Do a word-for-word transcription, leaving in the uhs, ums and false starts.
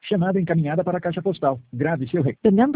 Chamada encaminhada para a caixa postal. Grave seu recado. The number